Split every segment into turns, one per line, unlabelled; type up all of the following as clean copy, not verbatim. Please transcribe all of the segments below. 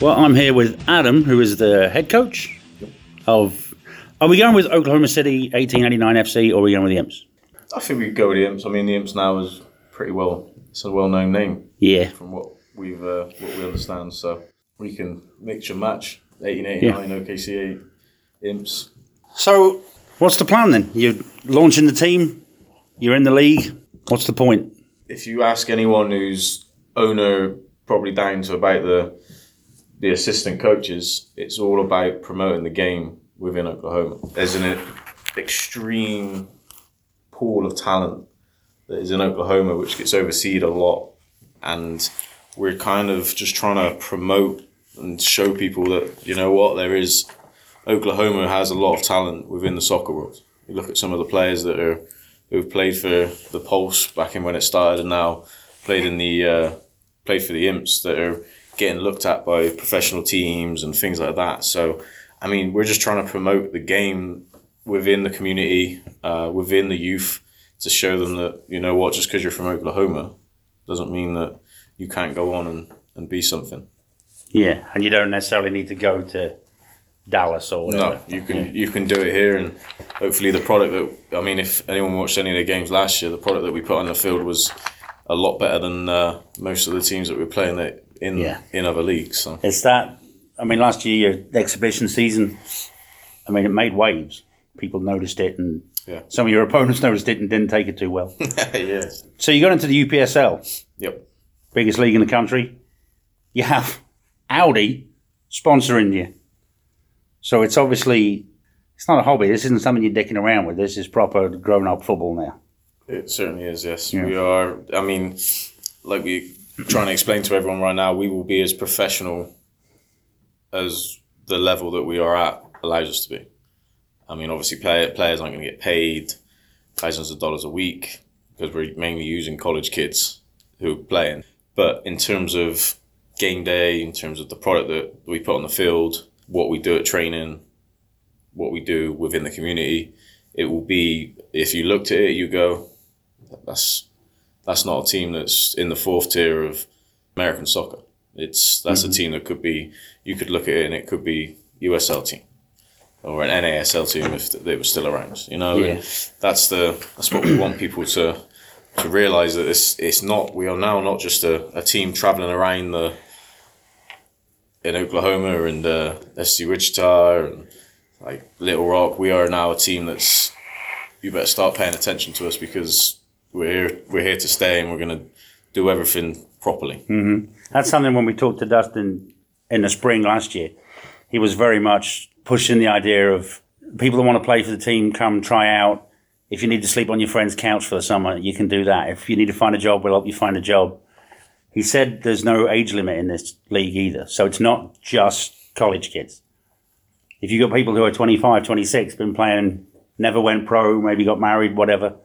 Well, I'm here with Adam, who is the head coach of... Are we going with Oklahoma City 1889 FC or are we going with the Imps?
I think we could go with the Imps. I mean, the Imps now is pretty well... It's a well-known name.
Yeah.
From what we understand. So we can mix and match 1889, OKC 8, Imps.
So what's the plan then? You're launching the team. You're in the league. What's the point?
If you ask anyone who's owner, probably down to about the assistant coaches, it's all about promoting the game within Oklahoma. There's an extreme pool of talent that is in Oklahoma, which gets overseen a lot. And we're kind of just trying to promote and show people that, you know what, Oklahoma has a lot of talent within the soccer world. You look at some of the players who've played for the Pulse back in when it started and now played for the Imps that are getting looked at by professional teams and things like that. So, I mean, we're just trying to promote the game within the community, within the youth, to show them that, you know what, just because you're from Oklahoma doesn't mean that you can't go on and be something.
Yeah, and you don't necessarily need to go to Dallas or whatever.
No, you can do it here, and hopefully the product that, I mean, if anyone watched any of the games last year, the product that we put on the field was a lot better than most of the teams that we're playing in other leagues. So.
It's that, I mean, last year, your exhibition season, I mean, it made waves. People noticed it, and some of your opponents noticed it and didn't take it too well.
Yeah.
So you got into the UPSL.
Yep.
Biggest league in the country. You have Audi sponsoring you. So it's obviously, it's not a hobby. This isn't something you're dicking around with. This is proper grown-up football now.
It certainly is, yes.
Yeah.
We are, I mean, like we're trying to explain to everyone right now, we will be as professional as the level that we are at allows us to be. I mean, obviously players aren't going to get paid thousands of dollars a week because we're mainly using college kids who are playing. But in terms of game day, in terms of the product that we put on the field, what we do at training, what we do within the community, it will be, if you looked at it, you go, that's not a team that's in the fourth tier of American soccer. That's a team that could be, you could look at it and it could be USL team or an NASL team if they were still around. You know, that's what we want people to realise, that it's not, we are now not just a team travelling around in Oklahoma and SC Wichita and like Little Rock. We are now a team that's, you better start paying attention to us because we're here to stay and we're going to do everything properly.
Mm-hmm. That's something when we talked to Dustin in the spring last year, he was very much pushing the idea of people that want to play for the team, come try out. If you need to sleep on your friend's couch for the summer, you can do that. If you need to find a job, we'll help you find a job. He said there's no age limit in this league either. So it's not just college kids. If you've got people who are 25, 26, been playing, never went pro, maybe got married, whatever,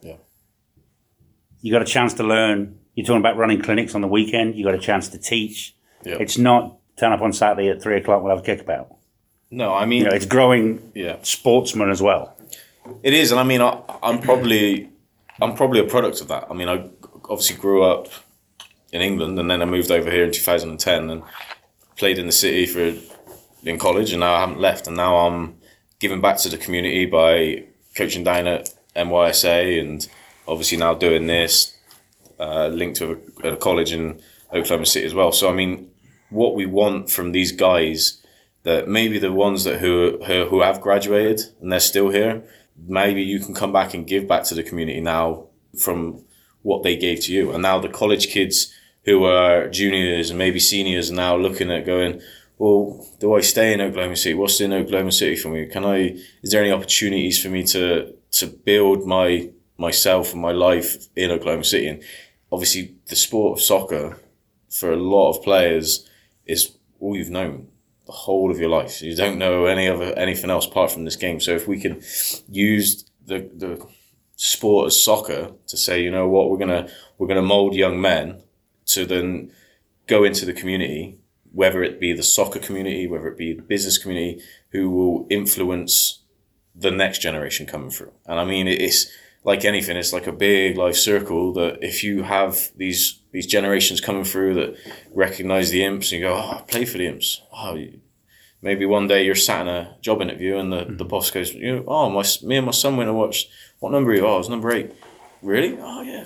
you got a chance to learn. You're talking about running clinics on the weekend. You got a chance to teach. Yep. It's not turn up on Saturday at 3 o'clock, we'll have a kickabout.
No, I mean...
it's growing sportsmen as well.
It is, and I mean, I'm probably a product of that. I mean, I obviously grew up in England, and then I moved over here in 2010 and played in the city in college, and now I haven't left, and now I'm giving back to the community by coaching down at NYSA, and obviously now doing this, linked to a college in Oklahoma City as well. So I mean, what we want from these guys, that maybe the ones who have graduated and they're still here, maybe you can come back and give back to the community now from what they gave to you. And now the college kids who are juniors and maybe seniors are now looking at going, well, do I stay in Oklahoma City? What's in Oklahoma City for me? Is there any opportunities for me to build myself and my life in Oklahoma City? And obviously the sport of soccer for a lot of players is all you've known the whole of your life. You don't know anything else apart from this game. So if we can use the sport as soccer to say, you know what, we're gonna mold young men to then go into the community, whether it be the soccer community, whether it be the business community, who will influence the next generation coming through. And I mean, it's like anything, it's like a big life circle that if you have these these generations coming through that recognise the Imps and you go, oh, I play for the Imps. Oh, maybe one day you're sat in a job interview and the boss goes, me and my son went and watched, what number are you? Oh, I was number 8. Really? Oh, yeah.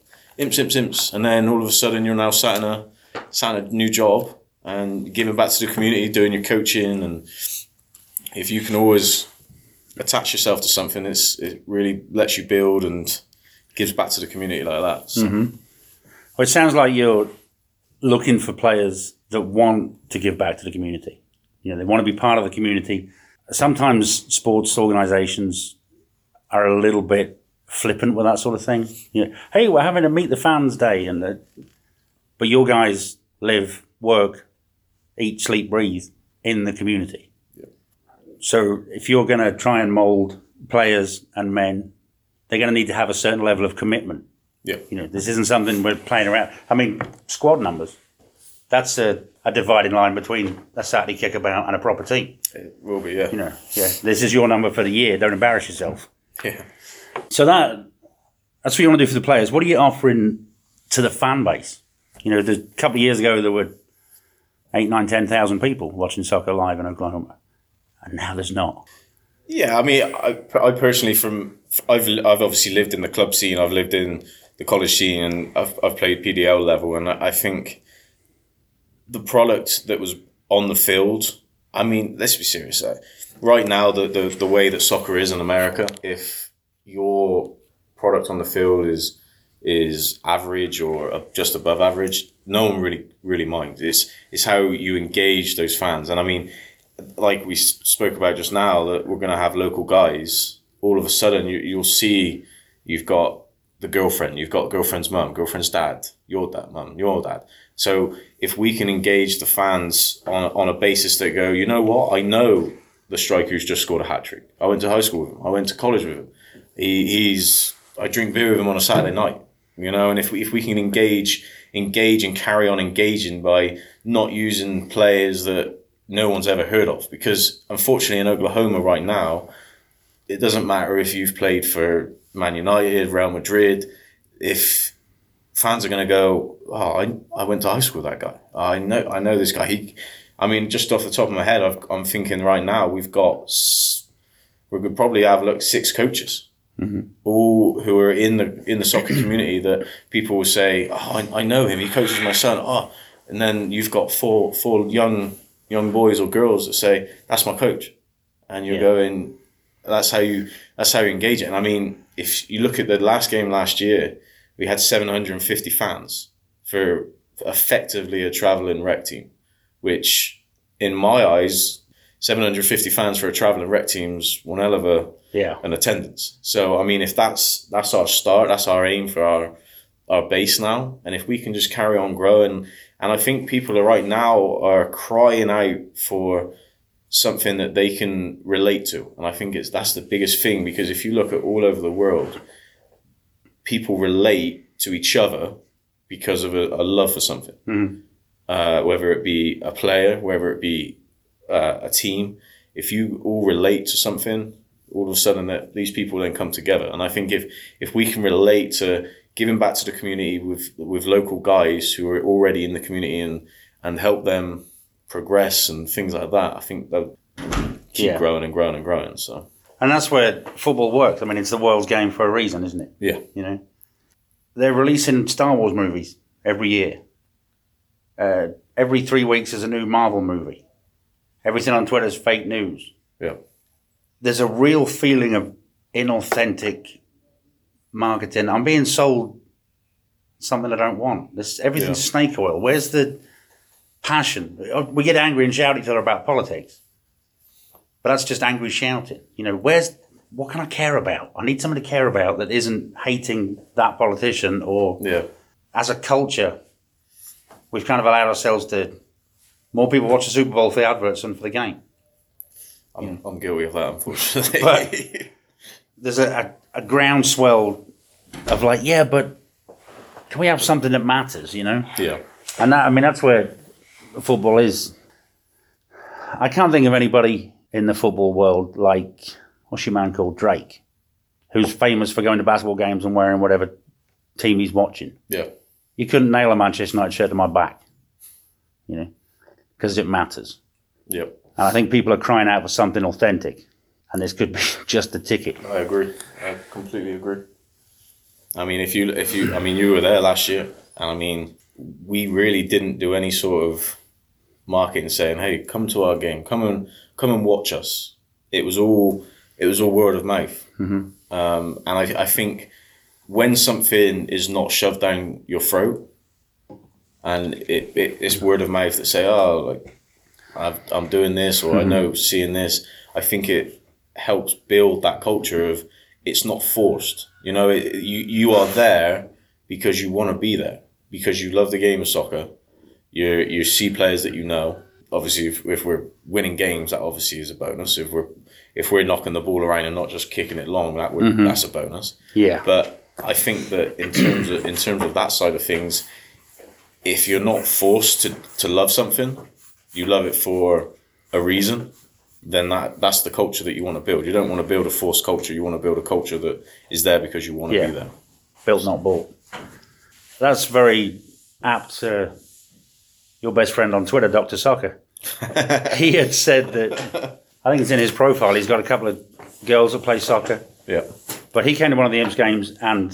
Imps. And then all of a sudden you're now sat in a new job and giving back to the community, doing your coaching. And if you can always attach yourself to something, it really lets you build and gives back to the community like that. So.
Mm-hmm. Well, it sounds like you're looking for players that want to give back to the community. They want to be part of the community. Sometimes sports organisations are a little bit flippant with that sort of thing. Hey, we're having a meet the fans day, but your guys live, work, eat, sleep, breathe in the community.
Yeah.
So if you're going to try and mould players and men, they're going to need to have a certain level of commitment.
Yeah.
This isn't something we're playing around. I mean, squad numbers. That's a dividing line between a Saturday kickabout and a proper team.
It will be, yeah.
This is your number for the year. Don't embarrass yourself.
Yeah.
So that's what you want to do for the players. What are you offering to the fan base? A couple of years ago there were 8, 9, 10,000 people watching soccer live in Oklahoma, and now there's not.
Yeah, I mean, I personally, I've obviously lived in the club scene, I've lived in the college scene, and I've played PDL level, and I think the product that was on the field, I mean, let's be serious. Right now, the way that soccer is in America, if your product on the field is average or just above average, no one really minds. It's how you engage those fans. And I mean, like we spoke about just now, that we're going to have local guys. All of a sudden, you'll see you've got the girlfriend, you've got girlfriend's mum, girlfriend's dad, your dad, mum, your dad. So if we can engage the fans on a basis that go, you know what, I know the striker who's just scored a hat-trick. I went to high school with him. I went to college with him. I drink beer with him on a Saturday night, and if we can engage and carry on engaging by not using players that no one's ever heard of, because unfortunately in Oklahoma right now, it doesn't matter if you've played for Man United, Real Madrid, if fans are going to go, oh, I went to high school with that guy. I know this guy. Just off the top of my head, I'm thinking right now we could probably have 6 coaches, all who are in the soccer community that people will say, oh, I know him. He coaches my son. Oh, and then you've got four young boys or girls that say, that's my coach, and you're going, that's how you engage it. And I mean, if you look at the last game last year, we had 750 fans for effectively a travelling rec team, which in my eyes, 750 fans for a travelling rec team's one hell of an attendance. So, I mean, if that's our start, that's our aim for our base now. And if we can just carry on growing, and I think people right now are crying out for something that they can relate to. And I think that's the biggest thing, because if you look at all over the world, people relate to each other because of a love for something. Mm-hmm. Whether it be a player, whether it be a team, if you all relate to something, all of a sudden that these people then come together. And I think if we can relate to giving back to the community with local guys who are already in the community and help them progress and things like that, I think they'll keep growing and growing and growing. So.
And that's where football works. I mean, it's the world's game for a reason, isn't it?
Yeah.
They're releasing Star Wars movies every year. Every 3 weeks is a new Marvel movie. Everything on Twitter is fake news.
Yeah.
There's a real feeling of inauthentic marketing. I'm being sold something I don't want. Everything's snake oil. Where's the passion? We get angry and shout at each other about politics, but that's just angry shouting. What can I care about? I need something to care about that isn't hating that politician or as a culture. We've kind of allowed ourselves to, more people watch the Super Bowl for the adverts than for the game.
I'm guilty of that, unfortunately.
But there's a groundswell of but can we have something that matters,
Yeah.
And that's where football is. I can't think of anybody in the football world like, what's your man called, Drake, who's famous for going to basketball games and wearing whatever team he's watching.
Yeah.
you couldn't nail a Manchester United shirt to my back, because it matters.
Yep.
And I think people are crying out for something authentic, and this could be just the ticket.
I agree. I completely agree. I mean, you were there last year, and I mean, we really didn't do any sort of marketing saying, "Hey, come to our game, come and watch us." It was all word of mouth.
Mm-hmm.
And I think when something is not shoved down your throat, and it's word of mouth that say, "Oh, like I'm doing this," or "I know seeing this," I think it helps build that culture of it's not forced. You are there because you want to be there, because you love the game of soccer. You see players that you know. Obviously, if we're winning games, that obviously is a bonus. If we're knocking the ball around and not just kicking it long, that's a bonus.
Yeah.
But I think that in terms of that side of things, if you're not forced to love something, you love it for a reason, then that's the culture that you want to build. You don't want to build a forced culture. You want to build a culture that is there because you want to be there.
Built, not bought. That's very apt to your best friend on Twitter, Dr. Soccer. He had said that, I think it's in his profile, he's got a couple of girls that play soccer.
Yeah.
But he came to one of the Imps games, and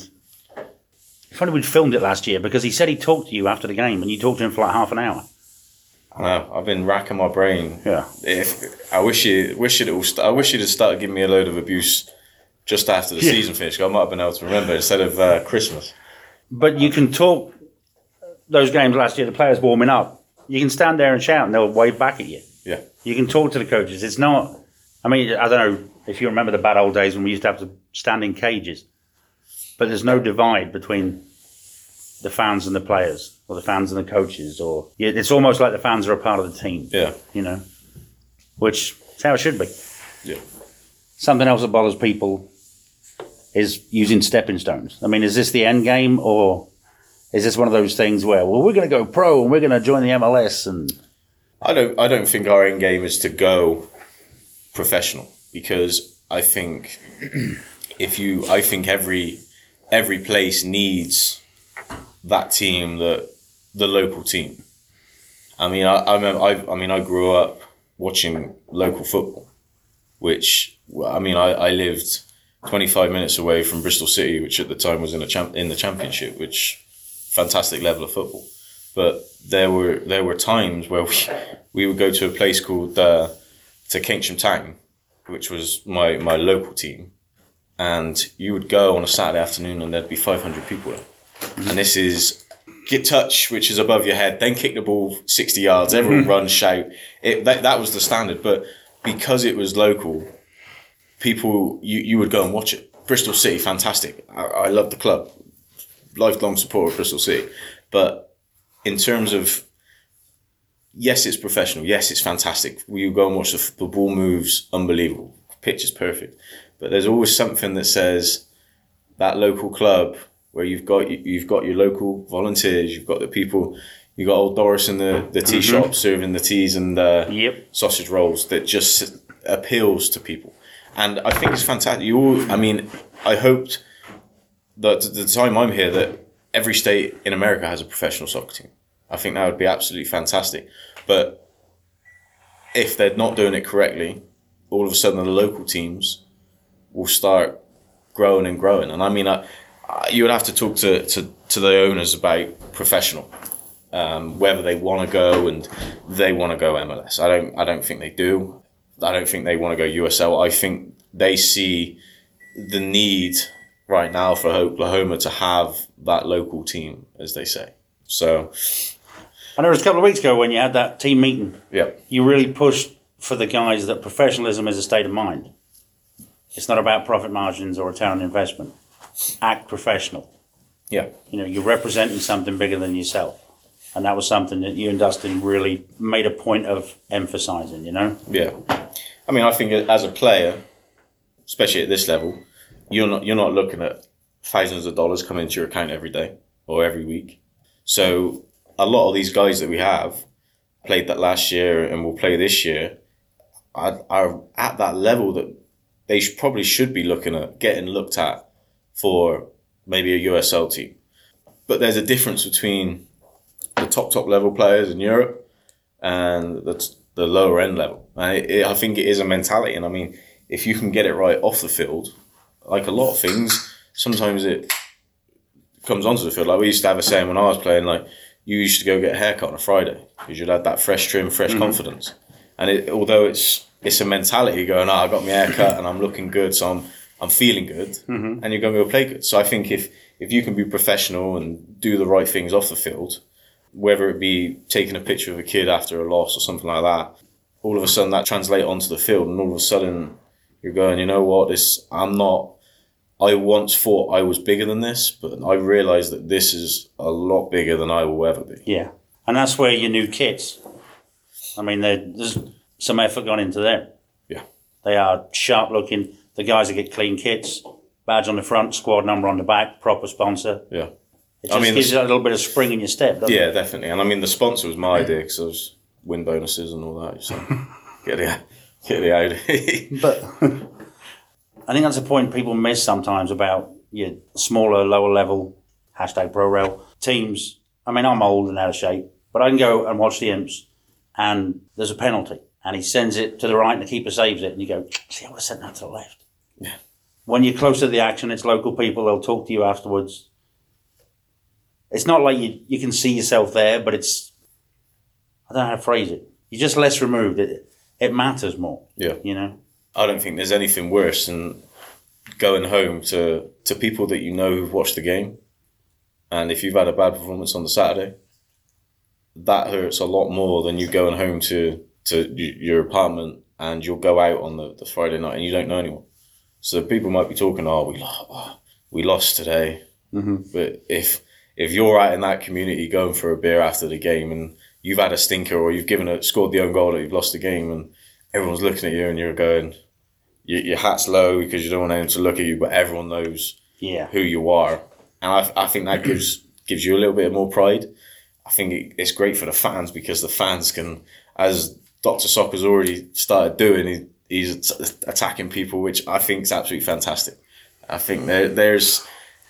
it's funny we'd filmed it last year, because he said he talked to you after the game, and you talked to him for like half an hour.
I know. I've been racking my brain.
Yeah.
I wish you'd have started giving me a load of abuse just after the season finished. I might have been able to remember instead of Christmas.
But you can talk, those games last year, the players warming up, you can stand there and shout and they'll wave back at you.
Yeah.
You can talk to the coaches. It's not, I mean, I don't know if you remember the bad old days when we used to have to stand in cages, but there's no divide between the fans and the players, or the fans and the coaches, or it's almost like the fans are a part of the team.
Yeah.
Which is how it should be.
Yeah.
Something else that bothers people is using stepping stones. I mean, is this the end game, or is this one of those things where, well, we're going to go pro and we're going to join the MLS? And
I don't think our end game is to go professional, because I think every place needs that team, the local team. I mean, I grew up watching local football, which, I lived 25 minutes away from Bristol City, which at the time was in the Championship, which fantastic level of football. But there were times where we would go to a place called to Keynsham Town, which was my local team, and you would go on a Saturday afternoon and there'd be 500 people there. And this is get touch, which is above your head, then kick the ball 60 yards, everyone run, shout. That was the standard. But because it was local, people, you would go and watch it. Bristol City, fantastic. I love the club. Lifelong supporter of Bristol City. But in terms of, yes, it's professional. Yes, it's fantastic. You go and watch the ball moves, unbelievable. Pitch is perfect. But there's always something that says that local club, where you've got your local volunteers, you've got the people, you've got old Doris in the tea shop serving the teas and sausage rolls, that just appeals to people. And I think it's fantastic. I hoped that at the time I'm here that every state in America has a professional soccer team. I think that would be absolutely fantastic. But if they're not doing it correctly, all of a sudden the local teams will start growing and growing. And you would have to talk to the owners about professional, whether they want to go and they want to go MLS. I don't think they do. I don't think they want to go USL. I think they see the need right now for Oklahoma to have that local team, as they say. So,
I know it was a couple of weeks ago when you had that team meeting.
Yeah,
you really pushed for the guys that professionalism is a state of mind. It's not about profit margins or return on investment. Act professional.
Yeah.
You're representing something bigger than yourself. And that was something that you and Dustin really made a point of emphasizing,
Yeah. I think as a player, especially at this level, you're not looking at thousands of dollars coming into your account every day or every week. So a lot of these guys that we have played that last year and will play this year are at that level that they probably should be looking at getting looked at for maybe a USL team. but there's a difference between the top level players in Europe and the lower end level. And I think it is a mentality. And I mean, if you can get it right off the field, like a lot of things, sometimes it comes onto the field. Like we used to have a saying when I was playing, like you used to go get a haircut on a Friday because you'd had that fresh trim, fresh confidence. And although it's a mentality going, I got my haircut and I'm looking good, so I'm feeling good, and you're going to go play good. So I think if you can be professional and do the right things off the field, whether it be taking a picture of a kid after a loss or something like that, all of a sudden that translates onto the field, and all of a sudden you're going, you know what, I once thought I was bigger than this, but I realise that this is a lot bigger than I will ever be.
Yeah. And that's where your new kits, I mean, there's some effort gone into them.
Yeah.
They are sharp looking. The guys that get clean kits, badge on the front, squad number on the back, proper sponsor.
Yeah.
It just gives you a little bit of spring in your step, doesn't it?
Yeah, definitely. And I mean, the sponsor was my idea because I was win bonuses and all that. So get the Audi.
But I think that's a point people miss sometimes about your smaller, lower level, #ProRail teams. I mean, I'm old and out of shape, but I can go and watch the Imps and there's a penalty and he sends it to the right and the keeper saves it and you go, see, I would have sent that to the left.
Yeah.
When you're close to the action, it's local people, they'll talk to you afterwards. It's not like you can see yourself there, but it's, I don't know how to phrase it. You're just less removed. It matters more.
Yeah.
You know?
I don't think there's anything worse than going home to people that you know who've watched the game. And if you've had a bad performance on the Saturday, that hurts a lot more than you going home to your apartment and you'll go out on the Friday night and you don't know anyone. So people might be talking, we lost today.
Mm-hmm.
But if you're out in that community going for a beer after the game and you've had a stinker or you've scored the own goal that you've lost the game and everyone's looking at you and you're going, your hat's low because you don't want anyone to look at you, but everyone knows who you are. And I think that gives you a little bit more pride. I think it's great for the fans because the fans can, as Dr. Soccer's already started doing, he's attacking people, which I think is absolutely fantastic. I think there is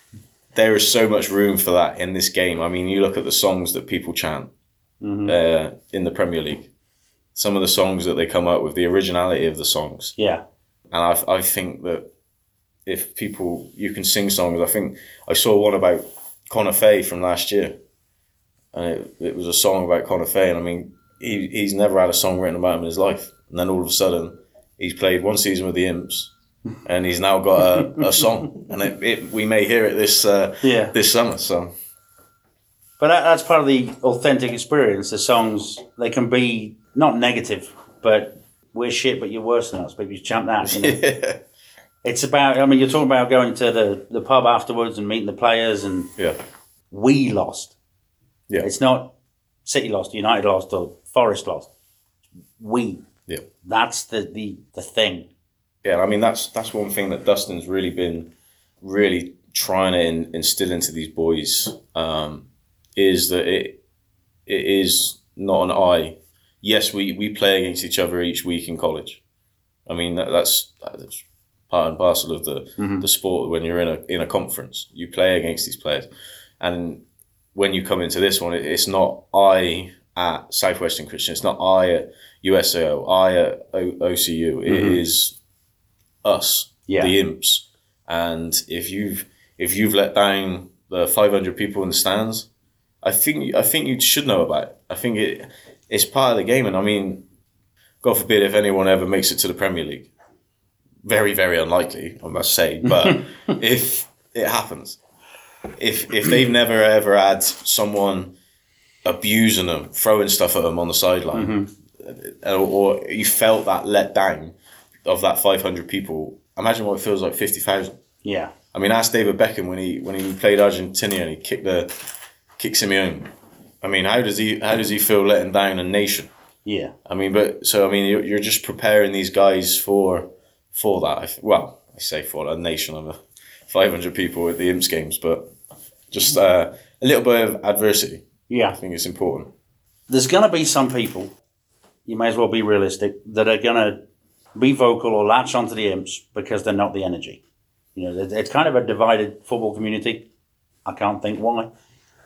so much room for that in this game. I mean, you look at the songs that people chant in the Premier League. Some of the songs that they come up with, the originality of the songs.
Yeah.
And I think that if you can sing songs. I think I saw one about Conor Fay from last year. And it was a song about Conor Fay. And I mean, he's never had a song written about him in his life. And then all of a sudden, he's played one season with the Imps. And he's now got a song. And we may hear it this summer. So.
But that's part of the authentic experience. The songs, they can be not negative, but we're shit, but you're worse than us. People chant that. You know?
Yeah.
It's about, I mean, you're talking about going to the pub afterwards and meeting the players and we lost.
Yeah.
It's not City lost, United lost, or Forest lost. We.
Yeah.
That's the thing.
Yeah, I mean, that's one thing that Dustin's really been trying to instill into these boys, is that it is not an I. Yes, we play against each other each week in college. I mean, that's part and parcel of the sport. When you're in a conference, you play against these players, and when you come into this one, it's not I at Southwestern Christian. It's not I at USAO, I at OCU. It is us, the Imps. And if you've let down the 500 people in the stands, I think you should know about it. I think it's part of the game. And I mean, God forbid if anyone ever makes it to the Premier League. Very, very unlikely, I must say. But if it happens, if they've never ever had someone abusing them, throwing stuff at them on the sideline, or you felt that let down of that 500 people, imagine what it feels like 50,000.
Yeah.
I mean, ask David Beckham when he played Argentina and he kicked Simeone. I mean, how does he feel letting down a nation?
Yeah.
I mean, you're just preparing these guys for that. I say for a nation of 500 people at the Imps games, but just a little bit of adversity.
Yeah.
I think it's important.
There's going to be some people, you may as well be realistic, that are going to be vocal or latch onto the Imps because they're not the energy. You know, it's kind of a divided football community. I can't think why.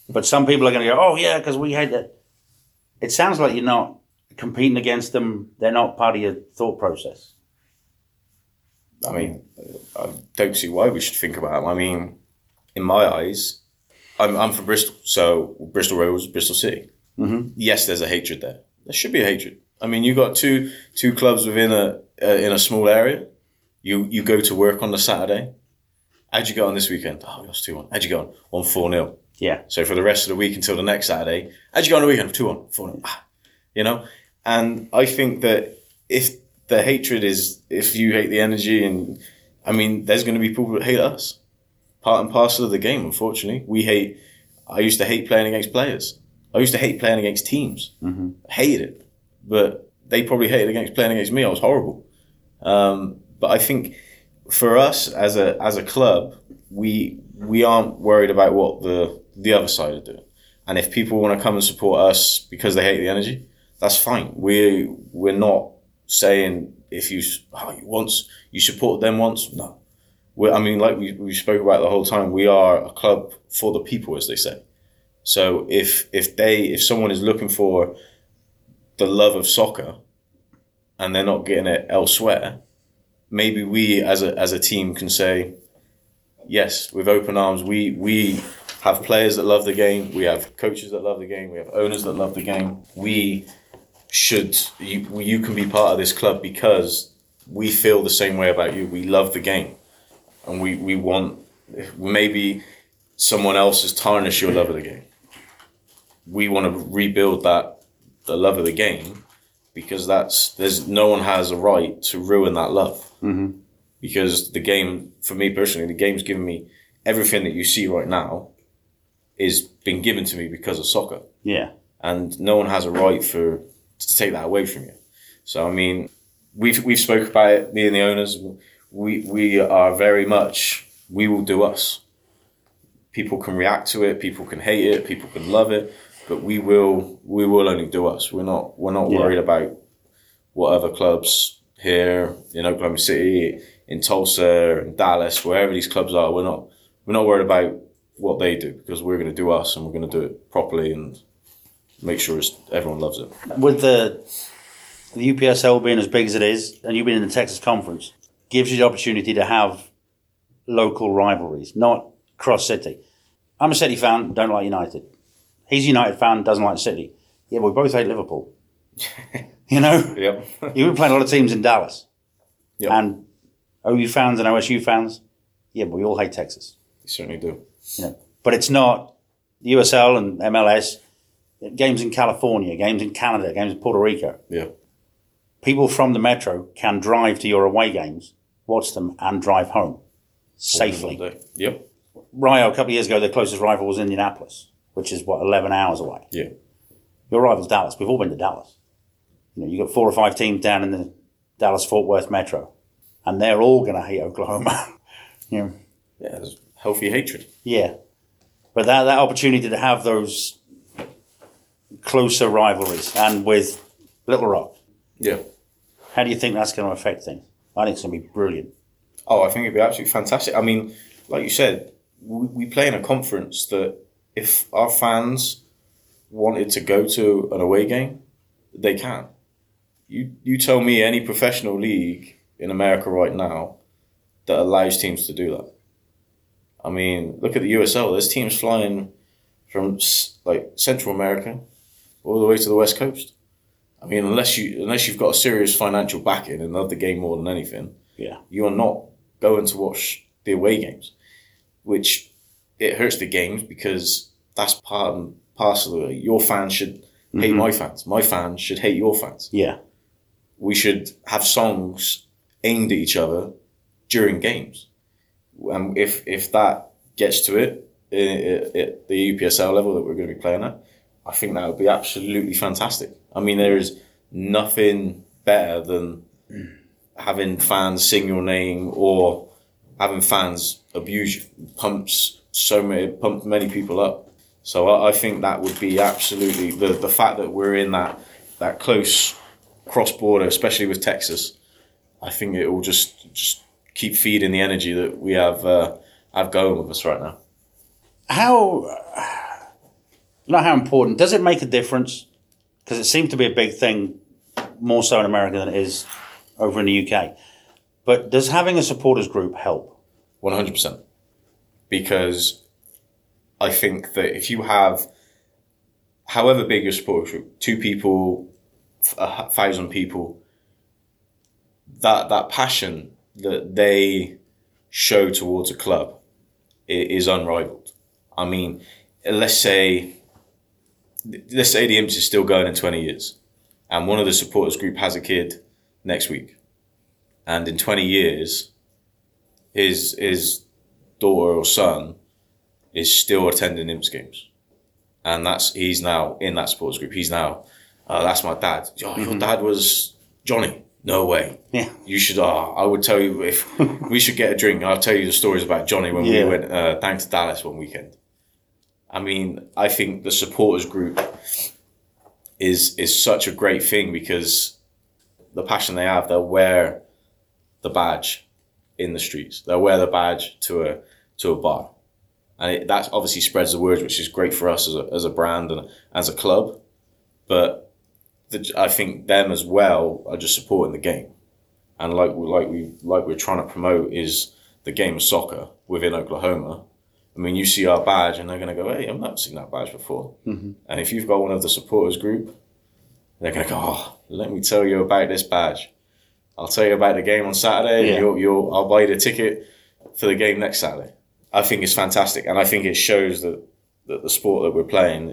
But some people are going to go, oh, yeah, because we hate that. It sounds like you're not competing against them. They're not part of your thought process.
I mean, I don't see why we should think about them. I mean, in my eyes, I'm from Bristol, so Bristol Rovers, Bristol City.
Mm-hmm.
Yes, there's a hatred there. There should be a hatred. I mean, you got two clubs within in a small area. You go to work on the Saturday. How'd you get on this weekend? Oh, we lost 2-1. How'd you get on? Won 4-0.
Yeah.
So for the rest of the week until the next Saturday, how'd you go on the weekend? 2-1, 4-0. You know? And I think that if the hatred is, if you hate the energy, and I mean, there's going to be people that hate us. Part and parcel of the game, unfortunately. I used to hate playing against players. I used to hate playing against teams.
Mm-hmm.
I hated it. But they probably hated against playing against me. I was horrible. But I think for us as a club, we aren't worried about what the other side are doing. And if people want to come and support us because they hate the energy, that's fine. We're not saying if you support them once. No. Like we spoke about the whole time, we are a club for the people, as they say. So if someone is looking for the love of soccer and they're not getting it elsewhere, maybe we as a team can say, yes, with open arms, we have players that love the game, we have coaches that love the game, we have owners that love the game. You can be part of this club because we feel the same way about you. We love the game. And we want, maybe someone else has tarnished your love of the game. We want to rebuild the love of the game, because no one has a right to ruin that love.
Mm-hmm.
Because the game, for me personally, the game's given me everything that you see right now is been given to me because of soccer.
Yeah.
And no one has a right to take that away from you. So I mean, we've spoke about it, me and the owners. We are very much, we will do us. People can react to it, people can hate it, people can love it, but we will only do us. We're not worried about what other clubs here in Oklahoma City, in Tulsa, in Dallas, wherever these clubs are. We're not worried about what they do, because we're going to do us, and we're going to do it properly and make sure everyone loves it.
With the UPSL being as big as it is, and you being in the Texas Conference, gives you the opportunity to have local rivalries, not cross-city. I'm a City fan, don't like United. He's a United fan, doesn't like City. Yeah, but we both hate Liverpool. You know?
Yep.
You've been playing a lot of teams in Dallas.
Yep.
And OU fans and OSU fans, yeah, but we all hate Texas.
You certainly do.
You know? But it's not the USL and MLS, games in California, games in Canada, games in Puerto Rico.
Yeah.
People from the metro can drive to your away games, watch them, and drive home safely.
Yep.
Rayo, a couple of years ago, their closest rival was Indianapolis, which is, 11 hours away.
Yeah.
Your rival's Dallas. We've all been to Dallas. You know, you've got 4 or 5 teams down in the Dallas-Fort Worth metro, and they're all going to hate Oklahoma. You know?
Yeah, there's healthy hatred.
Yeah. But that opportunity to have those closer rivalries, and with Little Rock,
Yeah.
how do you think that's going to affect things? I think it's going to be brilliant.
Oh, I think it'd be absolutely fantastic. I mean, like you said, we play in a conference that if our fans wanted to go to an away game, they can. You tell me any professional league in America right now that allows teams to do that. I mean, look at the USL. There's teams flying from like Central America all the way to the West Coast. I mean, unless you've got a serious financial backing and love the game more than anything,
Yeah.
you are not going to watch the away games, which it hurts the games, because that's part and parcel of it. Your fans should hate my fans. My fans should hate your fans.
Yeah.
We should have songs aimed at each other during games. And if that gets to it at the UPSL level that we're going to be playing at, I think that would be absolutely fantastic. I mean, there is nothing better than having fans sing your name or having fans abuse you. Pumps many people up. So I think that would be absolutely the fact that we're in that close cross border, especially with Texas. I think it will just keep feeding the energy that we have going with us right now.
How not how important. Does it make a difference? Because it seems to be a big thing, more so in America than it is over in the UK. But does having a supporters group help?
100%. Because I think that if you have, however big your supporters group, 2 people, 1,000 people, that passion that they show towards a club is unrivaled. I mean, let's say the Imps is still going in 20 years, and one of the supporters group has a kid next week, and in 20 years, his daughter or son is still attending Imps games, and he's now in that supporters group. He's now, that's my dad. Oh, your dad was Johnny. No way.
Yeah.
You should. I would tell you if we should get a drink. I'll tell you the stories about Johnny when we went down to Dallas one weekend. I mean, I think the supporters group is such a great thing because the passion they have, they'll wear the badge in the streets. They'll wear the badge to a bar, and that obviously spreads the word, which is great for us as a brand and as a club. But I think them as well are just supporting the game, and like we're trying to promote is the game of soccer within Oklahoma. I mean, you see our badge, and they're going to go, "Hey, I've never seen that badge before." Mm-hmm. And if you've got one of the supporters group, they're going to go, "Oh, let me tell you about this badge. I'll tell you about the game on Saturday, and I'll buy you the ticket for the game next Saturday." I think it's fantastic, and I think it shows that the sport that we're playing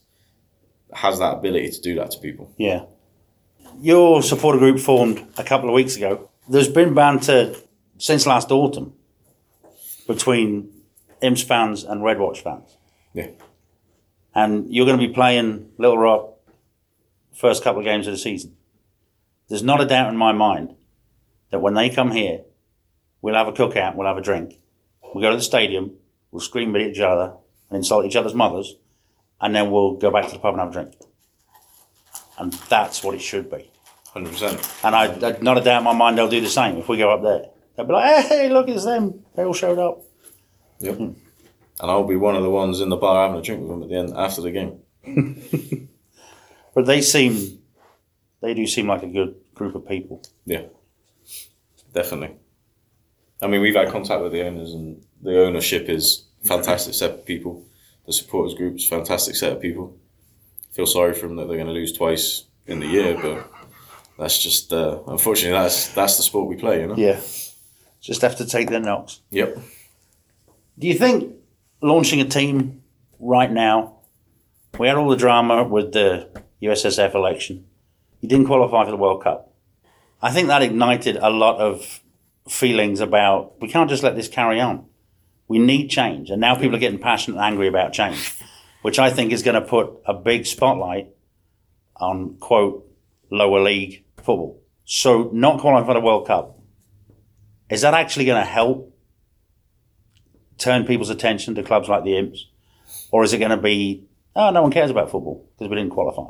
has that ability to do that to people.
Yeah. Your supporter group formed a couple of weeks ago. There's been banter since last autumn between Imps fans and Red Watch fans.
Yeah.
And you're going to be playing Little Rock first couple of games of the season. There's not a doubt in my mind that when they come here, we'll have a cookout, we'll have a drink. We'll go to the stadium, we'll scream at each other and insult each other's mothers, and then we'll go back to the pub and have a drink. And that's what it should be.
100%.
And I not a doubt in my mind they'll do the same if we go up there. They'll be like, hey, look, it's them. They all showed up.
Yep. And I'll be one of the ones in the bar having a drink with them at the end after the game.
But they do seem like a good group of people.
Yeah, definitely. I mean, we've had contact with the owners, and the ownership is a fantastic set of people. The supporters group is a fantastic set of people. Feel sorry for them that they're going to lose twice in the year, but that's just, unfortunately, that's the sport we play, you know?
Yeah. Just have to take their knocks.
Yep.
Do you think launching a team right now, we had all the drama with the USSF election. You didn't qualify for the World Cup. I think that ignited a lot of feelings about, we can't just let this carry on. We need change. And now people are getting passionate and angry about change, which I think is going to put a big spotlight on, quote, lower league football. So not qualifying for the World Cup, is that actually going to help turn people's attention to clubs like the Imps? Or is it going to be, oh, no one cares about football because we didn't qualify?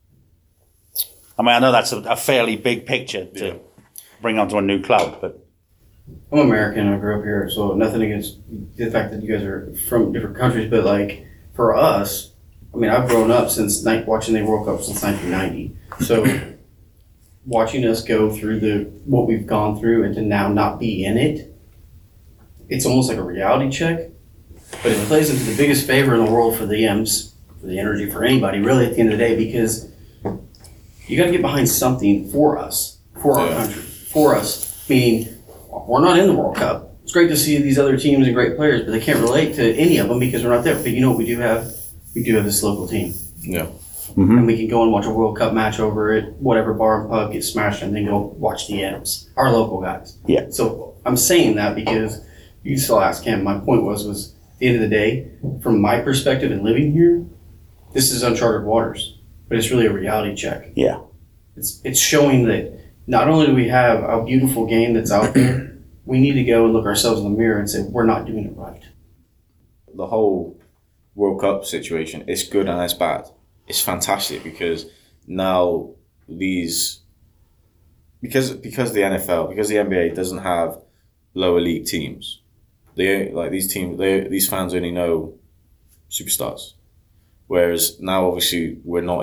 I mean, I know that's a fairly big picture to bring onto a new club, but...
I'm American. I grew up here, so nothing against the fact that you guys are from different countries. But like for us, I mean, I've grown up since watching the World Cup since 1990. So watching us go through what we've gone through and to now not be in it, it's almost like a reality check. But it plays into the biggest favor in the world for the Imps, for the energy, for anybody really at the end of the day, because you got to get behind something for us, for our country, for us, meaning. We're not in the World Cup. It's great to see these other teams and great players, but they can't relate to any of them because we're not there. But you know what we do have? We do have this local team.
Yeah.
Mm-hmm.
And we can go and watch a World Cup match over at whatever bar and pub, get smashed, and then go watch the Imps, our local guys.
Yeah.
So I'm saying that because you still ask him. My point was at the end of the day, from my perspective and living here, this is uncharted waters, but it's really a reality check.
Yeah.
It's showing that not only do we have a beautiful game that's out there, we need to go and look ourselves in the mirror and say, we're not doing it right.
The whole World Cup situation, it's good and it's bad. It's fantastic because now because the NFL, because the NBA doesn't have lower league teams, these fans only know superstars. Whereas now, obviously,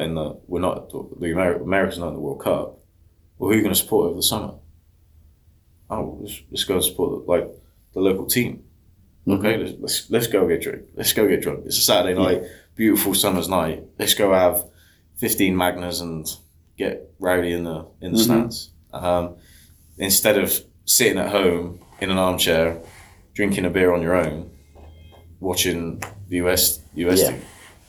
America's not in the World Cup. Well, who are you going to support over the summer? Oh, let's go and support the local team. Okay, let's go get drunk. Let's go get drunk. It's a Saturday night, beautiful summer's night. Let's go have 15 Magners and get rowdy in the stands. Instead of sitting at home in an armchair, drinking a beer on your own, watching the US team,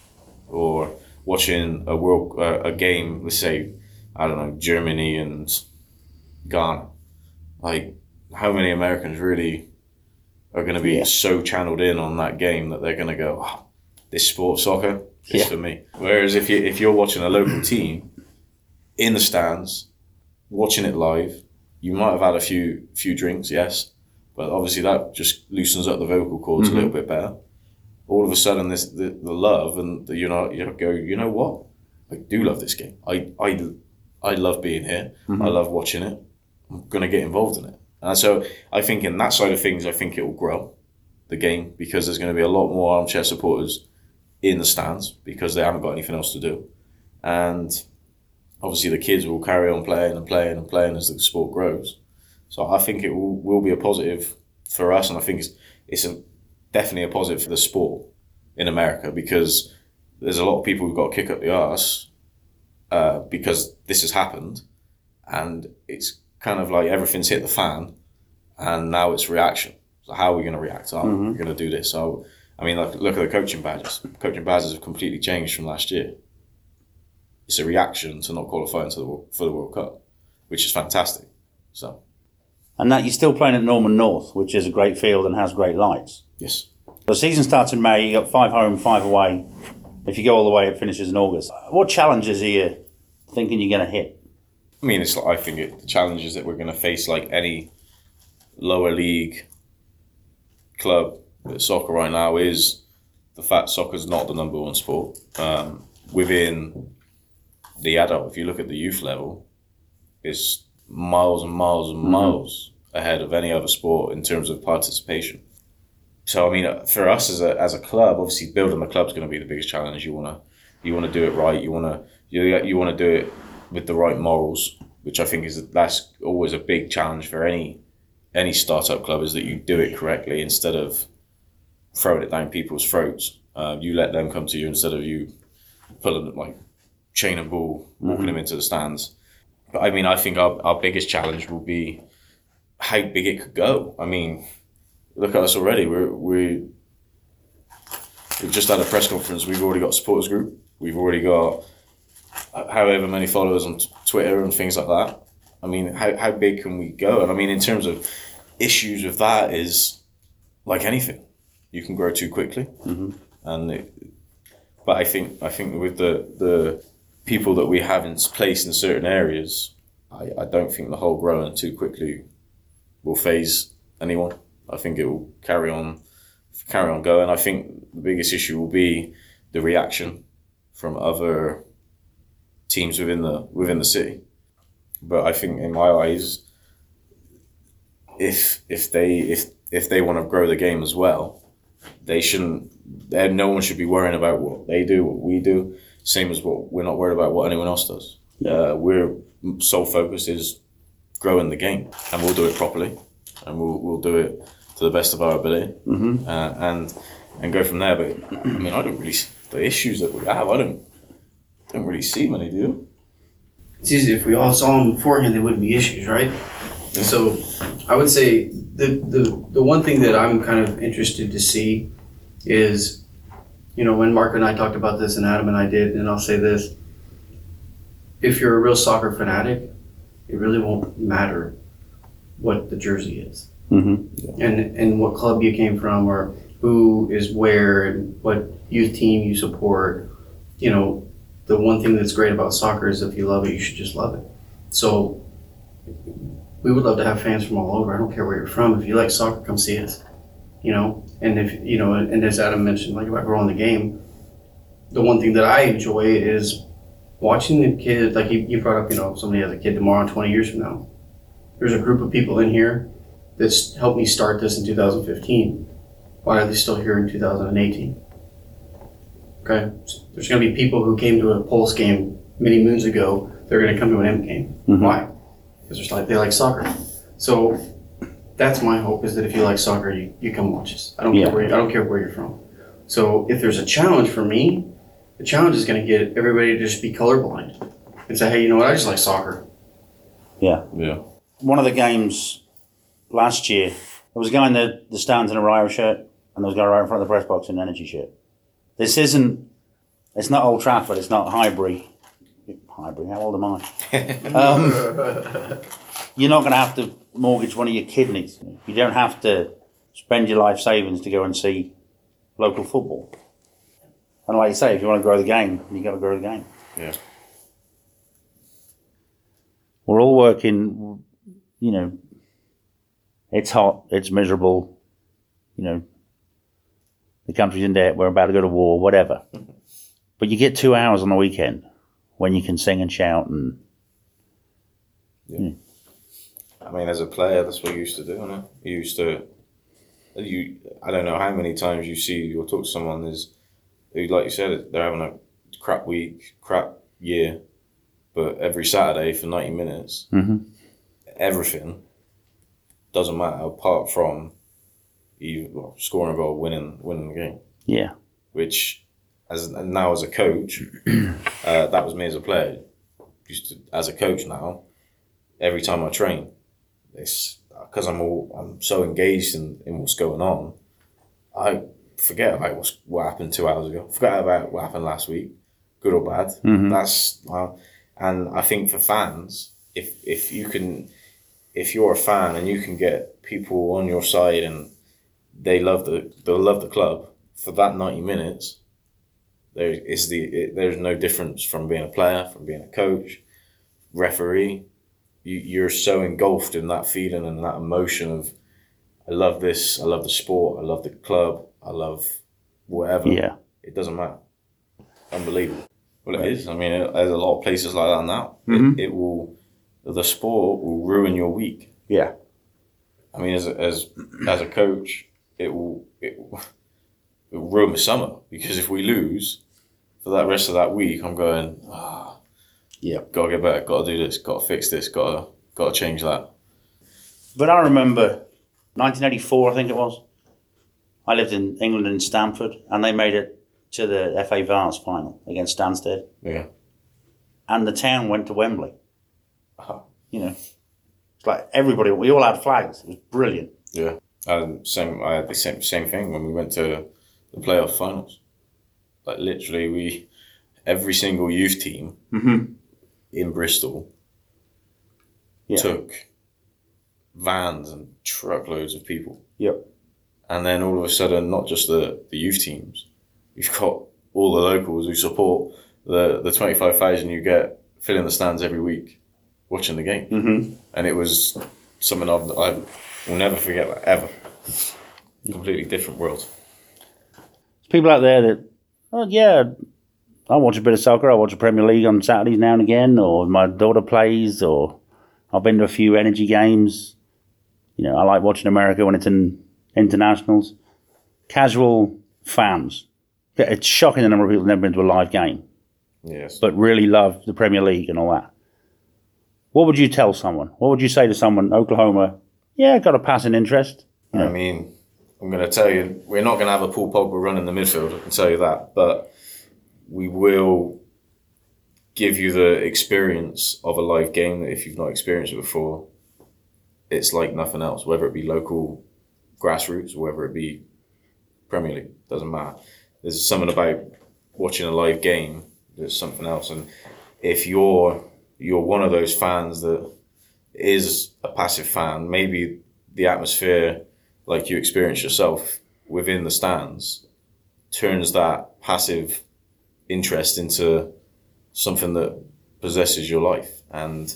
or watching a game. Let's say, I don't know, Germany and Ghana. Like, how many Americans really are going to be so channeled in on that game that they're going to go, oh, this sport, soccer, is for me. Whereas if you're watching a local team in the stands, watching it live, you might have had a few drinks, yes, but obviously that just loosens up the vocal cords a little bit better. All of a sudden, the love and you go, you know what? I do love this game. I love being here. I love watching it. I'm going to get involved in it. And so I think in that side of things, I think it will grow, the game, because there's going to be a lot more armchair supporters in the stands because they haven't got anything else to do. And obviously the kids will carry on playing and playing and playing as the sport grows. So I think it will be a positive for us, and I think it's definitely a positive for the sport in America, because there's a lot of people who've got to kick up the arse because this has happened, and it's kind of like everything's hit the fan, and now it's reaction. So how are we going to react? Oh, we're going to do this. So, I mean, look at the coaching badges. Coaching badges have completely changed from last year. It's a reaction to not qualifying for the World Cup, which is fantastic. So,
And that you're still playing at Norman North, which is a great field and has great lights.
yes.
The season starts in May, you got 5 home, 5 away. If you go all the way, it finishes in August. What challenges are you thinking you're going to hit?
I mean, I think the challenges that we're going to face, like any lower league club with soccer right now, is the fact soccer's not the number one sport. Within the adult, if you look at the youth level, it's miles and miles and miles ahead of any other sport in terms of participation. So, I mean, for us as a club, obviously building the club is going to be the biggest challenge. You want to do it right. You want to do it with the right morals, which I think that's always a big challenge for any startup club, is that you do it correctly instead of throwing it down people's throats. You let them come to you instead of you pulling them like chain and ball, walking them into the stands. But I mean, I think our biggest challenge will be how big it could go. I mean, look at us already. We've just had a press conference. We've already got a supporters group. We've already got however many followers on Twitter and things like that. I mean, how big can we go? And I mean, in terms of issues with that, is like anything, you can grow too quickly. But I think with the people that we have in place in certain areas, I don't think the whole growing too quickly will phase anyone. I think it will carry on going. I think the biggest issue will be the reaction from other teams within the city. But I think in my eyes, if they want to grow the game as well, no one should be worrying about what they do, what we do. Same as we're not worried about what anyone else does. We're sole focus is growing the game, and we'll do it properly, and we'll do it to the best of our ability, and go from there. But I mean, I don't really the issues that we have. I don't really see many, do you?
It's easy. If we all saw them beforehand, there wouldn't be issues, right?
Yeah.
So I would say the one thing that I'm kind of interested to see is, when Mark and I talked about this, and Adam and I did, and I'll say this: if you're a real soccer fanatic, it really won't matter what the jersey is, and what club you came from, or who is where, and what youth team you support. The one thing that's great about soccer is if you love it, you should just love it. So we would love to have fans from all over. I don't care where you're from. If you like soccer, come see us. And if and as Adam mentioned, like about growing the game, the one thing that I enjoy is watching the kids. Like you brought up, somebody has a kid tomorrow, 20 years from now. There's a group of people in here that's helped me start this in 2015. Why are they still here in 2018? Okay, so there's going to be people who came to a Pulse game many moons ago. They're going to come to an M game.
Mhm.
Why? Because they like soccer. So that's my hope, is that if you like soccer, you come watch us. I don't
Yeah.
care where you're from. So if there's a challenge for me, the challenge is going to get everybody to just be colorblind and say, hey, you know what? I just like soccer.
Yeah.
Yeah.
One of the games last year, there was a guy in the stands in a Rio shirt, and there was a guy right in front of the press box in an Energy shirt. It's not Old Trafford, it's not Highbury. Highbury, how old am I? You're not going to have to mortgage one of your kidneys. You don't have to spend your life savings to go and see local football. And like you say, if you want to grow the game, you got to grow the game.
Yeah.
We're all working, you know, it's hot, it's miserable, you know, the country's in debt, we're about to go to war, whatever. But you get 2 hours on the weekend when you can sing and shout and...
I mean, as a player, that's what you used to do, isn't it? I don't know how many times you see or talk to someone who, like you said, they're having a crap week, crap year, but every Saturday for 90 minutes, everything doesn't matter apart from you scoring a goal, winning the game.
Yeah.
Which, as a coach, that was me as a player. As a coach now, every time I train, it's because I'm so engaged in what's going on. I forget about what happened 2 hours ago. Forget about what happened last week, good or bad. That's and I think for fans, if you're a fan and you can get people on your side and they love the club for that 90 minutes, there's no difference from being a player, from being a coach, referee. You're so engulfed in that feeling and that emotion of, I love this, I love the sport, I love the club, I love whatever.
Yeah.
It doesn't matter. Unbelievable. Well, it is. I mean, there's a lot of places like that now. The sport will ruin your week.
Yeah.
I mean, as a coach, it will ruin my summer, because if we lose for that rest of that week, I'm going,
Yeah.
Got to get better, got to do this, got to fix this, got to change that.
But I remember 1984, I think it was. I lived in England in Stamford, and they made it to the FA Vase final against Stansted.
Yeah.
And the town went to Wembley.
Uh-huh.
You know, it's like everybody, we all had flags. It was brilliant.
Yeah. I had the same thing when we went to the playoff finals. Like literally, every single youth team in Bristol took vans and truckloads of people.
Yep.
And then all of a sudden, not just the youth teams, you've got all the locals who support the 25,000 you get filling the stands every week watching the game. And it was something I will never forget that, ever. Completely different world.
There's people out there that, I watch a bit of soccer. I watch the Premier League on Saturdays now and again, or my daughter plays, or I've been to a few Energy games. You know, I like watching America when it's in internationals. Casual fans. It's shocking the number of people who've never been to a live game,
Yes.
but really love the Premier League and all that. What would you tell someone? What would you say to someone, Oklahoma, got a passing interest?
I mean, I'm going to tell you, we're not going to have a Paul Pogba run in the midfield, I can tell you that, but we will give you the experience of a live game that if you've not experienced it before, it's like nothing else, whether it be local grassroots or whether it be Premier League, doesn't matter. There's something about watching a live game, there's something else. And if you're one of those fans that is a passive fan, maybe the atmosphere, like you experience yourself within the stands, turns that passive interest into something that possesses your life. And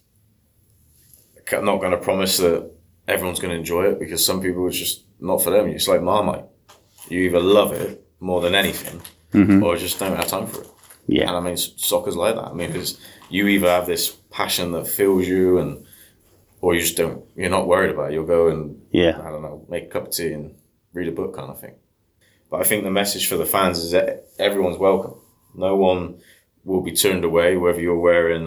I'm not going to promise that everyone's going to enjoy it, because some people, it's just not for them. It's like Marmite. You either love it more than anything, or just don't have time for it.
Yeah.
And I mean, soccer's like that. I mean, because you either have this passion that fills you, or you just don't. You're not worried about it. You'll go and I don't know, make a cup of tea and read a book, kind of thing. But I think the message for the fans is that everyone's welcome. No one will be turned away, whether you're wearing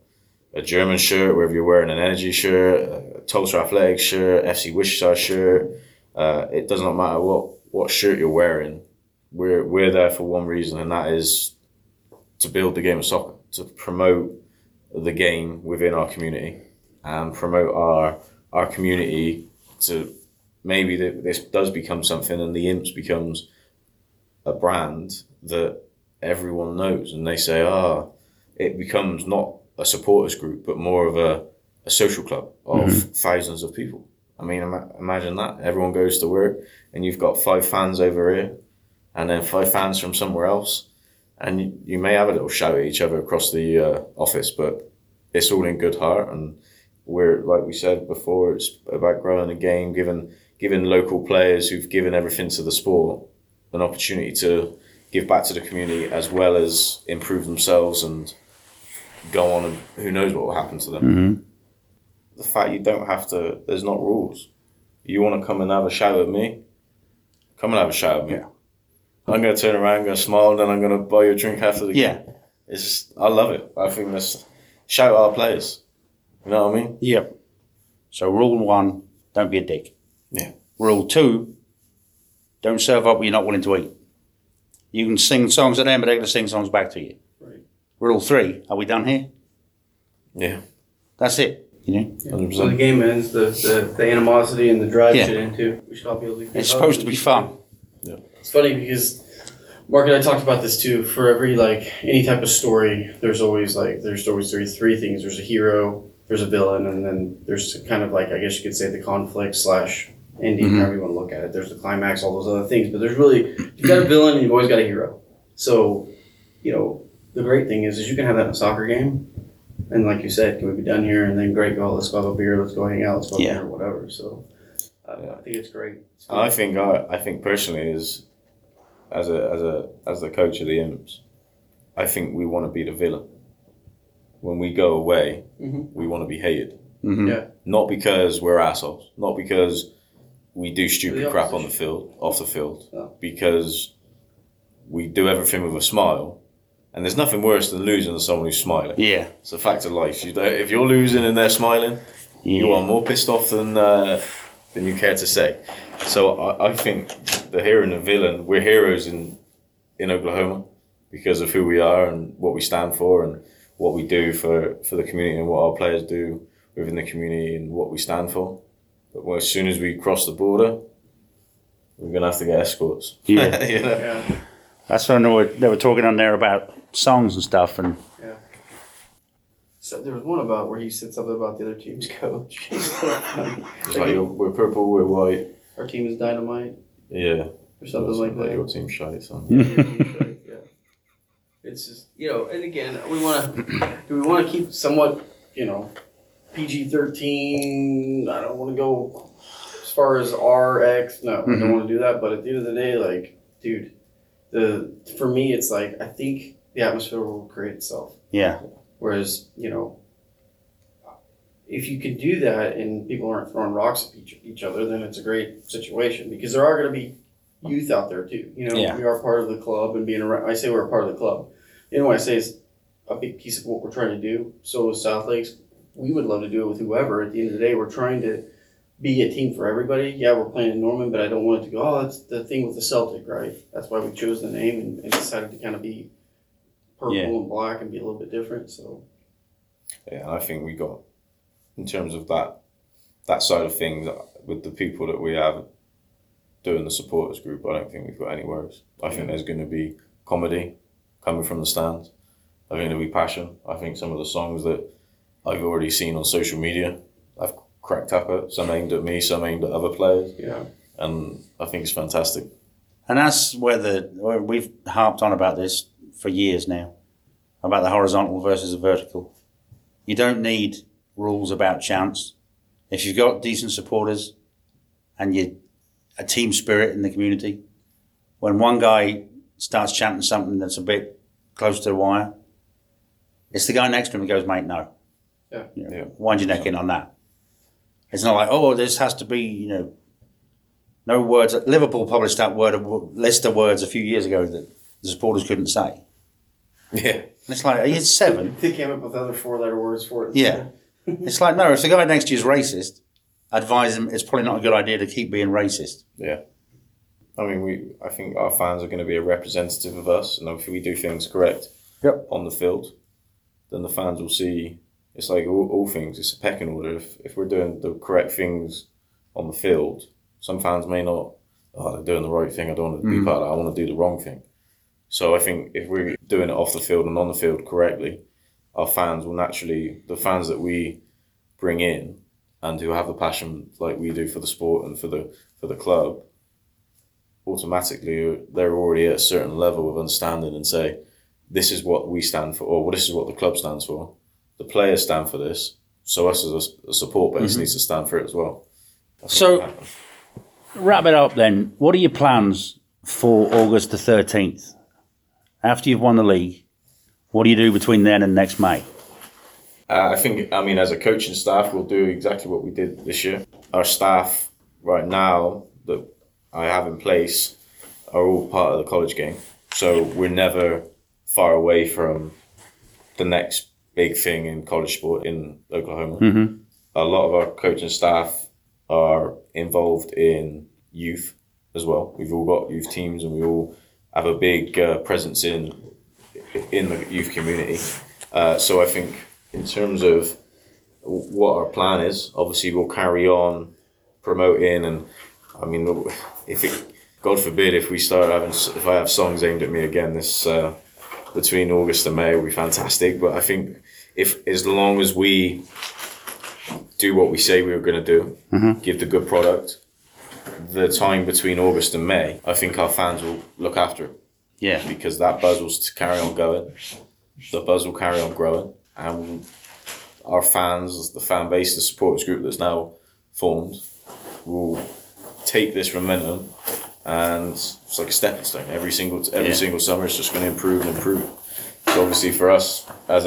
a German shirt, whether you're wearing an Energy shirt, a Tulsa Athletics shirt, FC Wichita shirt. It does not matter what shirt you're wearing. We're there for one reason, and that is to build the game of soccer, to promote the game within our community, and promote our community to maybe this does become something, and the Imps becomes a brand that everyone knows, and they say, it becomes not a supporters group, but more of a social club of thousands of people. I mean, imagine that. Everyone goes to work, and you've got 5 fans over here, and then 5 fans from somewhere else, and you may have a little shout at each other across the office, but it's all in good heart, and we're, like we said before, it's about growing the game, giving local players who've given everything to the sport an opportunity to give back to the community as well as improve themselves and go on, and who knows what will happen to them.
Mm-hmm.
The fact you don't have to, there's not rules. You want to come and have a shout at me? Come and have a shout at me.
Yeah.
I'm going to turn around, going to smile, and then I'm going to buy you a drink after the game.
Yeah.
It's just, I love it. I think that's, shout at our players. You know what I mean?
Yep. So rule 1, don't be a dick.
Yeah.
Rule 2, don't serve up what you're not willing to eat. You can sing songs at them, but they're going to sing songs back to you.
Right.
Rule 3, are we done here?
Yeah.
That's it. You know?
Yeah.
100%.
So the game ends, the animosity and the drive
Yeah.
shit into. We should all be able to.
It's supposed to be fun.
It's funny because Mark and I talked about this too. For every any type of story, there's always three things. There's a hero, there's a villain, and then there's kind of I guess you could say the conflict / ending, however you want to look at it. There's the climax, all those other things. But there's really, you've got a villain and you've always got a hero. So, the great thing is you can have that in a soccer game. And like you said, can we be done here? And then great, let's go have a beer, let's go hang out, let's go have dinner, whatever. So I think it's great. It's
I think personally is, as the coach of the Imps, I think we want to be the villain. When we go away, we want to be hated.
Mm-hmm.
Yeah.
Not because we're assholes, not because we do stupid
The
crap on the
opposition.
field, off the field,
No.
because we do everything with a smile, and there's nothing worse than losing to someone who's smiling.
Yeah.
It's a fact of life. If you're losing and they're smiling, you are more pissed off than you care to say. So I think the hero and the villain, we're heroes in Oklahoma because of who we are and what we stand for and what we do for the community and what our players do within the community and what we stand for. But as soon as we cross the border, we're going to have to get escorts.
Yeah.
You know?
Yeah.
That's when they were talking on there about songs and stuff. And
So there was one about where he said something about the other team's coach.
It's like we're purple, we're white.
Our team is dynamite
Yeah.
or something like that.
Your team shite, son.
Yeah. It's just and again, do we want to keep somewhat PG-13? I don't want to go as far as RX. No, I don't want to do that. But at the end of the day, dude, for me, it's I think the atmosphere will create itself.
yeah.
Whereas, if you can do that and people aren't throwing rocks at each other, then it's a great situation because there are going to be youth out there too.
Yeah.
We are part of the club and being around. I say we're a part of the club. What I say is a big piece of what we're trying to do. So is South Lakes. We would love to do it with whoever. At the end of the day, we're trying to be a team for everybody. Yeah, we're playing in Norman, but I don't want it to go, that's the thing with the Celtic, right? That's why we chose the name and decided to kind of be purple and black and be a little bit different. So
Yeah, and I think we got, in terms of that side of things, with the people that we have doing the supporters group, I don't think we've got any worries. I think there's going to be comedy coming from the stands. I think there'll be passion. I think some of the songs that I've already seen on social media, I've cracked up at, some aimed at me, some aimed at other players.
yeah.
And I think it's fantastic.
And that's where we've harped on about this for years now, about the horizontal versus the vertical. You don't need rules about chants. If you've got decent supporters and a team spirit in the community, when one guy starts chanting something that's a bit close to the wire, it's the guy next to him who goes, mate, no.
Yeah.
Wind your neck in on that. It's not like, this has to be, No words. Liverpool published that list of words a few years ago that the supporters couldn't say.
Yeah.
And it's like, are you 7?
They came up with other 4-letter words for it.
Yeah. It's like, no, if the guy next to you is racist, advise him it's probably not a good idea to keep being racist.
Yeah. I mean, I think our fans are going to be a representative of us, and if we do things correct on the field, then the fans will see. It's like all things. It's a pecking order. If we're doing the correct things on the field, some fans may not. Oh, they're doing the right thing. I don't want to be part of that. I want to do the wrong thing. So I think if we're doing it off the field and on the field correctly, our fans will naturally, the fans that we bring in and who have the passion like we do for the sport and for the club, automatically they're already at a certain level of understanding and say, this is what we stand for, or this is what the club stands for. The players stand for this, so us as a support base needs to stand for it as well.
So, wrap it up then. What are your plans for August the 13th? After you've won the league, what do you do between then and next May?
I mean, as a coaching staff, we'll do exactly what we did this year. Our staff right now that I have in place are all part of the college game. So we're never far away from the next big thing in college sport in Oklahoma.
Mm-hmm.
A lot of our coaching staff are involved in youth as well. We've all got youth teams and we all have a big presence in the youth community. So I think in terms of what our plan is, obviously we'll carry on promoting, and I mean, God forbid if I have songs aimed at me again this between August and May, it will be fantastic. But I think as long as we do what we say we were going to do, give the good product, the time between August and May, I think our fans will look after it.
Yeah.
Because that buzz will carry on going. The buzz will carry on growing. And our fans, the fan base, the supporters group that's now formed, will take this momentum, and it's like a stepping stone. Every single summer, it's just going to improve and improve. So obviously for us as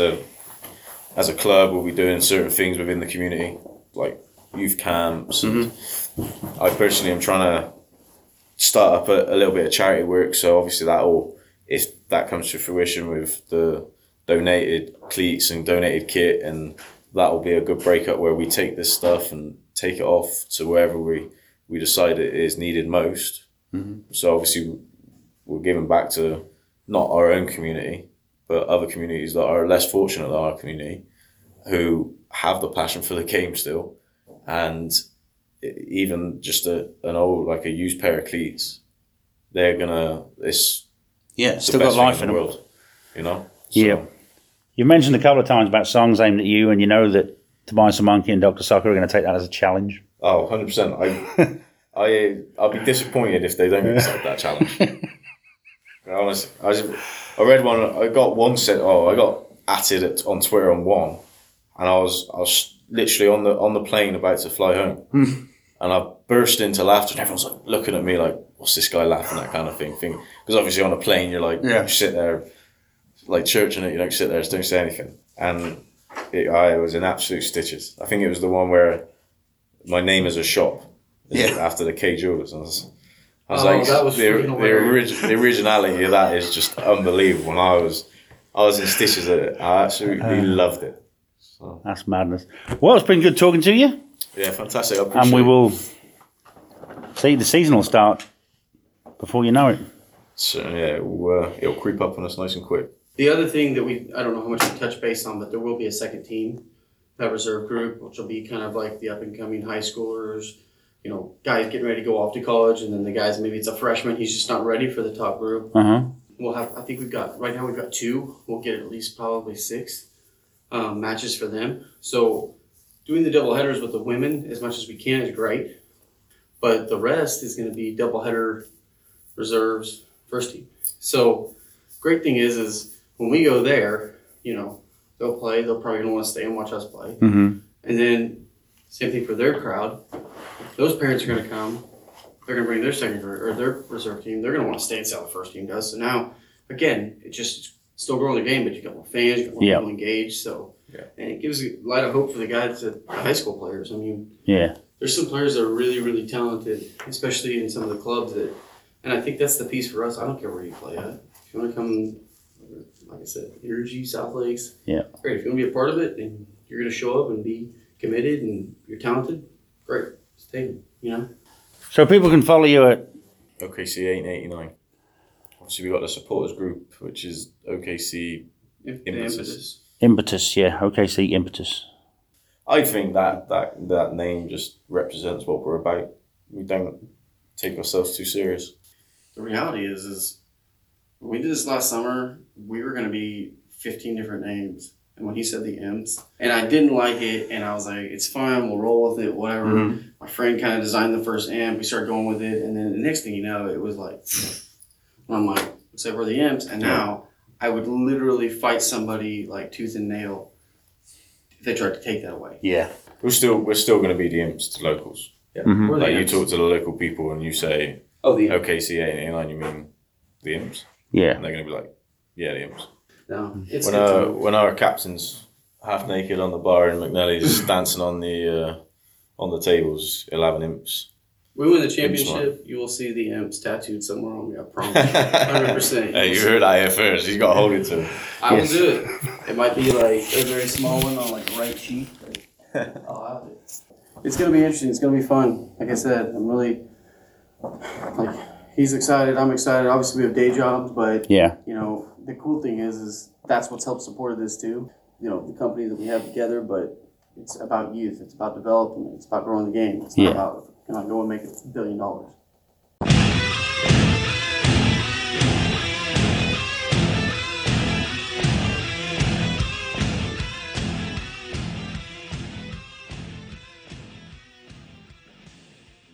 a club, we'll be doing certain things within the community, like youth camps. And I personally am trying to start up a little bit of charity work. So obviously if that comes to fruition with the donated cleats and donated kit, and that will be a good breakup where we take this stuff and take it off to wherever we decide it is needed most. So obviously we're giving back to not our own community, but other communities that are less fortunate than our community, who have the passion for the game still, and even just an old, like a used pair of cleats, they're gonna, it's
still got life in the
world, you know?
So. Yeah. You mentioned a couple of times about songs aimed at you, and you know that Tobias and Monkey and Dr. Soccer are going to take that as a challenge.
Oh, 100%. I'll be disappointed if they don't accept that challenge. Honestly, I read one, I got one set, I got atted on Twitter on one, and I was literally on the plane about to fly home, and I burst into laughter, and everyone's like looking at me like, what's this guy laughing at, kind of thing. Because obviously on a plane, you're like, you sit there, like church in it, you don't sit there, just don't say anything. And I was in absolute stitches. I think it was the one where my name is a shop after the K Jewelers. I was like,
that was
the originality of that is just unbelievable. And I was in stitches at it. I absolutely loved it. So.
That's madness. Well, it's been good talking to you.
Yeah, fantastic.
And we will see the season will start before you know it.
So, yeah, it'll creep up on us nice and quick.
The other thing that I don't know how much we touch base on, but there will be a second team, that reserve group, which will be kind of like the up and coming high schoolers, guys getting ready to go off to college, and then the guys, maybe it's a freshman, he's just not ready for the top group. We'll have, I think right now we've got 2. We'll get at least probably 6 matches for them. So doing the double headers with the women as much as we can is great, but the rest is going to be double header reserves, first team. So great thing is when we go there, they'll play. They'll probably want to stay and watch us play. And then same thing for their crowd. Those parents are going to come. They're going to bring their secondary or their reserve team. They're going to want to stay and see how the first team does. So now, again, it's just still growing the game, but you got more fans, you got more people engaged. So, and it gives a lot of hope for the guys, the high school players. I mean, there's some players that are really, really talented, especially in some of the clubs that, and I think that's the piece for us. I don't care where you play at. If you want to come, like I said, Energy, South Lakes,
Yeah.
great. If you want to be a part of it and you're going to show up and be committed and you're talented, great. Just take it, you know?
So people can follow you at
OKC 889. Obviously, we got the supporters group, which is OKC
The
Impetus.
Impetus, yeah, OKC Impetus.
I think that name just represents what we're about. We don't take ourselves too serious.
The reality is when we did this last summer, we were going to be 15 different names. And when he said the M's, and I didn't like it, and I was like, it's fine, we'll roll with it, whatever.
Mm-hmm.
My friend kind of designed the first M, we started going with it, and then the next thing you know, it was like, and I'm like, looks like we're the M's, and now I would literally fight somebody like tooth and nail if they tried to take that away.
Yeah.
We're still going to be the imps to locals. Yeah.
Mhm.
We're the
Like you
Imps.
talk to the local people and you say,
Oh, the
OKC 889, you mean the imps?
Yeah.
And they're going to be like, yeah, the imps.
No, it's
When our captain's half naked on the bar and McNally's dancing on the tables, 11 imps.
we win the
Imps,
championship, you will see the Imps tattooed somewhere on me, I promise. 100%.
Hey, you heard that here first. He's got to hold it to him.
I will
Yes.
do it. It might be like a very small one on like the right cheek. But I'll have it. It's gonna be interesting. It's gonna be fun. Like I said, I'm really like he's excited. I'm excited. Obviously, we have day jobs, but
Yeah.
you know the cool thing is that's what's helped support this too. You know the company that we have together, but it's about youth. It's about development. It's about growing the game. It's not
Yeah.
about go and make $1 billion.